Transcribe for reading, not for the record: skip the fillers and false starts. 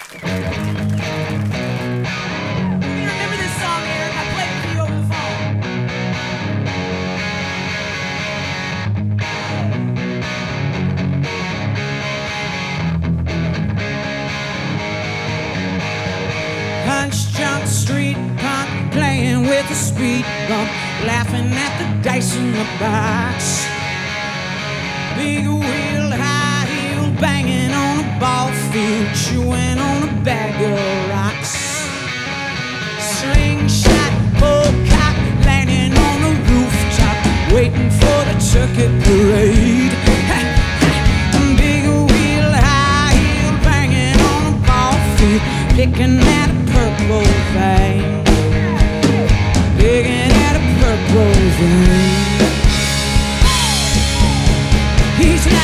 Remember this song, Eric? I played it for you over the phone. Punch, jump, street punk, playing with a speed bump, laughing at the dice in the box. Big wheel, high heel, banging on a ball field, chewing on a bag of rocks. Slingshot, bullcock, landing on a rooftop, waiting for the turkey parade. Big wheel, high heel, banging on a ball field, picking at a purple vein, picking at a purple vein. He's